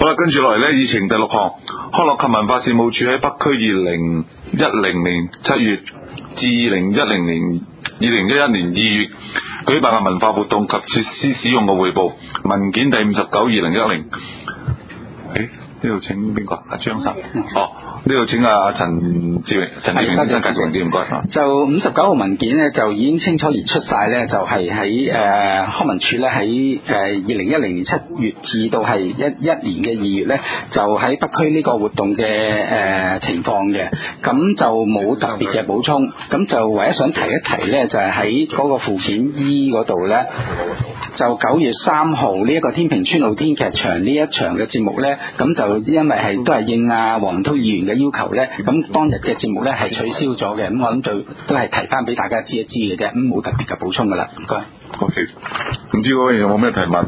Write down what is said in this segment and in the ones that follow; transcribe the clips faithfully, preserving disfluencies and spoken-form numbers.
好啦，跟住落嚟呢，議程第六項，康樂及文化事務處喺北區二零一零年七月至二零一零年二零一一年二月舉辦嘅文化活動及設施使用嘅匯報文件第五十九二零一零。誒，呢度請邊個？阿張生。哦。呢度請阿陳志榮、陳志榮先生介紹啲唔該。 就五十九號文件呢，就已經清楚列出晒呢，就係喺誒康文署呢，喺誒二零一零年七月至到係一一年嘅二月呢，就喺北區呢個活動嘅誒、呃、情況嘅，咁就冇特別嘅補充，咁就唯一想提一提呢，就係喺嗰個附件 E 嗰度呢。就九月三號呢一個天平村露天劇場呢一場嘅節目呢，咁就因為係都係應阿黃文韜議員嘅要求呢，咁當日嘅節目呢係取消咗嘅，咁我諗就都係提翻俾大家知一知嘅啫，咁冇特別嘅補充噶啦，唔該。 OK， 唔知嗰位有冇咩提問？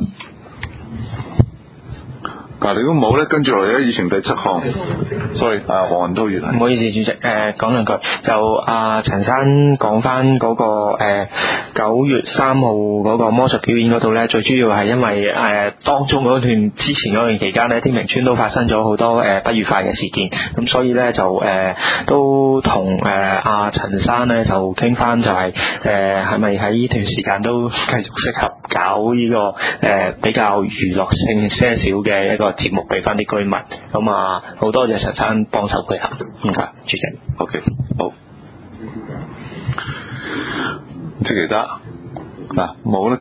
嗱，如果冇咧，跟住落嚟咧，議程第七項 ，sorry， 啊，黃文韜議員， 唔好意思，主席，誒、呃、講兩句，就阿陳、呃、生講翻嗰個誒九、呃、月三號嗰個魔術表演嗰度咧，最主要係因為誒、呃、當中嗰段之前嗰段期間咧，天平村都發生咗好多誒、呃、不愉快嘅事件，咁所以咧就誒、呃、都同誒阿陳生咧就傾翻，就係誒係咪喺呢段時間都繼續適合搞呢、這個誒、呃、比較娛樂性些少嘅一個節目俾翻啲居民，咁啊好多謝陳生幫手配合，唔該，主席。 OK， 好。即其他嗱冇咧。